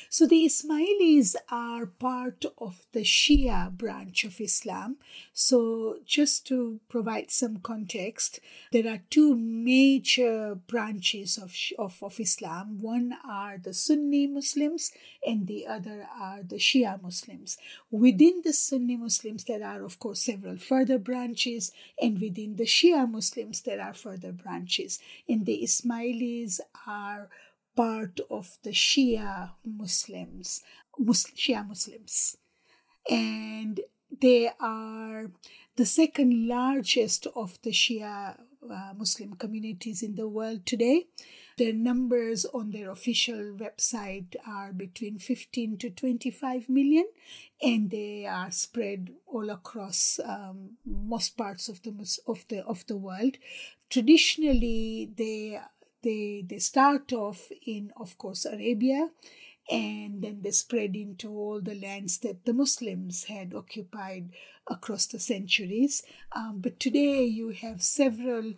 So the Ismailis are part of the Shia branch of Islam. So just to provide some context, there are two major branches of Islam. One are the Sunni Muslims and the other are the Shia Muslims. Within the Sunni Muslims, there are, of course, several further branches, and within the Shia Muslims, there are further branches. And the Ismailis are part of the Shia Muslims, Shia Muslims. And they are the second largest of the Shia Muslim communities in the world today. Their numbers on their official website are between 15 to 25 million, and they are spread all across most parts of the world. Traditionally, they start off in, of course, Arabia, and then they spread into all the lands that the Muslims had occupied across the centuries. But today you have several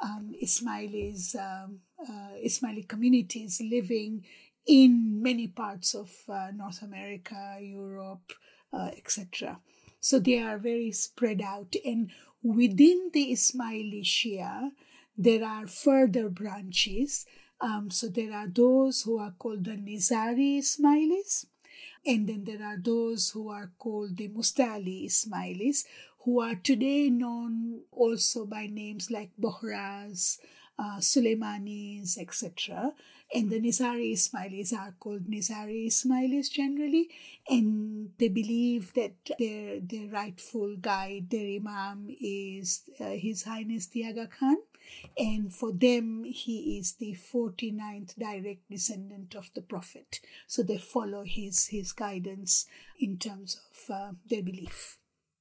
Ismaili communities living in many parts of North America, Europe, etc. So they are very spread out. And within the Ismaili Shia, there are further branches. So there are those who are called the Nizari Ismailis, and then there are those who are called the Mustali Ismailis, who are today known also by names like Bohras, Suleimanis, etc. And the Nizari Ismailis are called Nizari Ismailis generally, and they believe that their rightful guide, their Imam, is His Highness the Aga Khan. And for them, he is the 49th direct descendant of the Prophet. So they follow his guidance in terms of their belief.